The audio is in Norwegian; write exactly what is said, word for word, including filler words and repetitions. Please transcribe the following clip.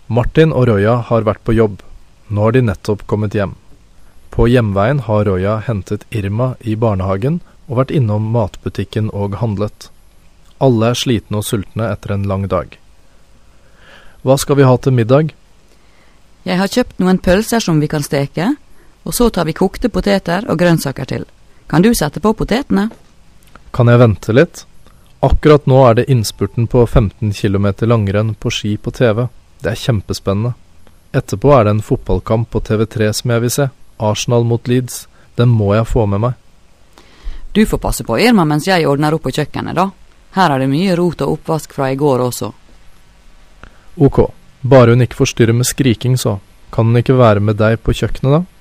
Martin og Roya har vært på jobb. Nå har de nettopp kommet hjem. På hjemveien har Roya hentet Irma i barnehagen og vært innom matbutikken og handlet. Alle er slitne og sultne etter en lang dag. Hva skal vi ha til middag? Jeg har kjøpt noen pølser som vi kan steke, og så tar vi kokte poteter og grønnsaker til. Kan du sette på potetene? Kan jeg vente litt? Akkurat nå er det innspurten på femten kilometer langrenn på ski på T V. Det er kjempespennende. Etterpå er det en fotballkamp på T V tre som jeg vil se. Arsenal mot Leeds. Den må jeg få med meg. Du får passe på Irma mens jeg ordner opp på kjøkkenet da. Her er det mye rot og oppvask fra i går også. Ok, bare hun ikke forstyrrer med skriking så. Kan hun ikke være med deg på kjøkkenet da?